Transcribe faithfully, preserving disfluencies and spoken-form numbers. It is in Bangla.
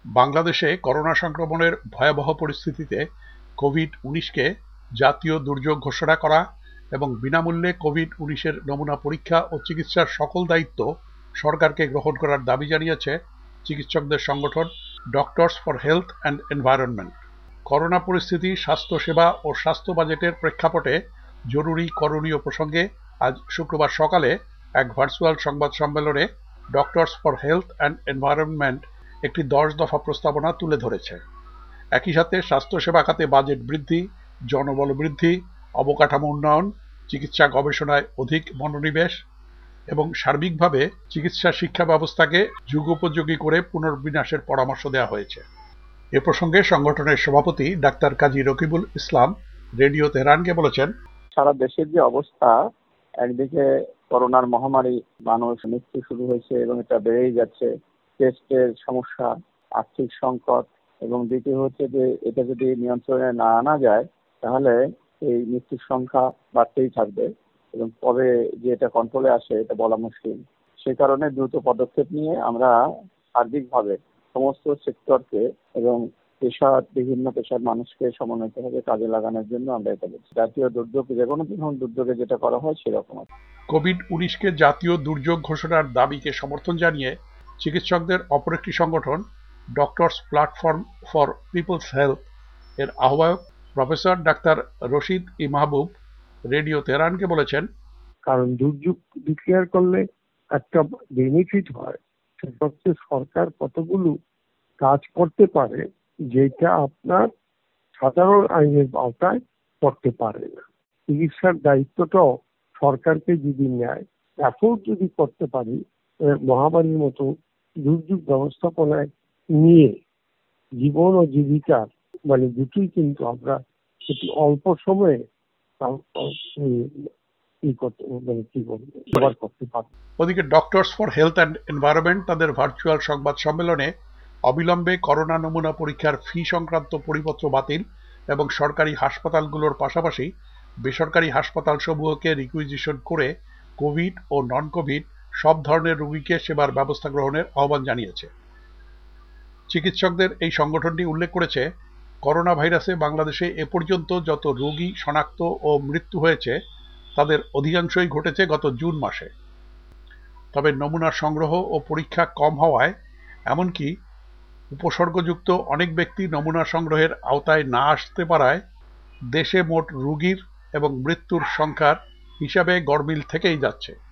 বাংলাদেশে করোনা সংক্রমণের ভয়াবহ পরিস্থিতিতে কোভিড উনিশকে জাতীয় দুর্যোগ ঘোষণা করা এবং বিনামূল্যে কোভিড উনিশের নমুনা পরীক্ষা ও চিকিৎসার সকল দায়িত্ব সরকারকে গ্রহণ করার দাবি জানিয়েছে চিকিৎসকদের সংগঠন Doctors for Health and Environment. করোনা পরিস্থিতি, স্বাস্থ্যসেবা ও স্বাস্থ্য বাজেটের প্রেক্ষাপটে জরুরি করণীয় প্রসঙ্গে আজ শুক্রবার সকালে এক ভার্চুয়াল সংবাদ সম্মেলনে Doctors for Health and Environment একটি দশ দফা প্রস্তাবনা তুলে ধরেছে। একই সাথে স্বাস্থ্যসেবা খাতে বাজেট বৃদ্ধি, জনবল বৃদ্ধি, অবকাঠামো উন্নয়ন, চিকিৎসা গবেষণায় অধিক মনোনিবেশ এবং সার্বিকভাবে চিকিৎসা শিক্ষা ব্যবস্থাকে যুগোপযোগী করে পুনর্বিন্যাসের পরামর্শ দেওয়া হয়েছে। এ প্রসঙ্গে সংগঠনের সভাপতি ডাক্তার কাজী রকিবুল ইসলাম রেডিও তেহরানকে বলেছেন, সারা দেশের যে অবস্থা, একদিকে করোনার মহামারী, মানুষ মৃত্যু শুরু হয়েছে এবং এটা বেড়েই যাচ্ছে, টেস্টের সমস্যা, আর্থিক সংকট, এবং দ্বিতীয় হচ্ছে যে এটা যদি নিয়ন্ত্রণে না আনা যায় তাহলে এই মৃত্যুর সংখ্যা বাড়তেই থাকবে এবং কবে যে এটা কন্ট্রোলে আসে এটা বলা মুশকিল। সে কারণে দ্রুত পদক্ষেপ নিয়ে আমরা সার্বিকভাবে সমস্ত সেক্টরকে এবং পেশার বিভিন্ন পেশার মানুষকে সমন্বিতভাবে কাজে লাগানোর জন্য আমরা এটা বলছি। জাতীয় দুর্যোগ, যে কোনো ধরনের দুর্যোগে যেটা করা হয় সেরকম। কোভিড উনিশকে জাতীয় দুর্যোগ ঘোষণার দাবিকে সমর্থন জানিয়ে চিকিৎসকদের অপর একটি সংগঠন Doctors Platform for People's Health এর আহ্বায়ক professor doctor Rashid e Mahbub radio তেহরানকে বলেছেন, কারণ দুর্যোগ ডিক্লেয়ার করলে একটা বেনিফিট হয়, সেটা হচ্ছে সরকার কতগুলো কাজ করতে পারে যেটা আপনার সাধারণ আইনের আওতায় করতে পারে না। চিকিৎসার দায়িত্বটাও সরকারকে যদি নেয়, এফোর্ট যদি করতে পারি মহামারীর মতো দুর্যোগ ব্যবস্থাপনায় নিয়ে জীবন ও জীবিকার মানে দুটোই কিন্তু আমরা একটি অল্প সময়ে ওদিকে Doctors for Health and Environment তাদের ভার্চুয়াল সংবাদ সম্মেলনে অবিলম্বে করোনা নমুনা পরীক্ষার ফি সংক্রান্ত পরিপত্র বাতিল এবং সরকারি হাসপাতালগুলোর পাশাপাশি বেসরকারি হাসপাতাল সমূহকে রিকুইজিশন করে কোভিড ও নন কোভিড সব ধরনের রোগীকে সেবার ব্যবস্থা গ্রহণের আহ্বান জানিয়েছে। চিকিৎসকদের এই সংগঠনটি উল্লেখ করেছে, করোনা ভাইরাসে বাংলাদেশে এ পর্যন্ত যত রোগী শনাক্ত ও মৃত্যু হয়েছে তাদের অধিকাংশই ঘটেছে গত জুন মাসে। তবে নমুনার সংগ্রহ ও পরীক্ষা কম হওয়ায়, এমনকি উপসর্গযুক্ত অনেক ব্যক্তি নমুনা সংগ্রহের আওতায় না আসতে পারায় দেশে মোট রোগীর এবং মৃত্যুর সংখ্যার হিসাবে গড়মিল থেকেই যাচ্ছে।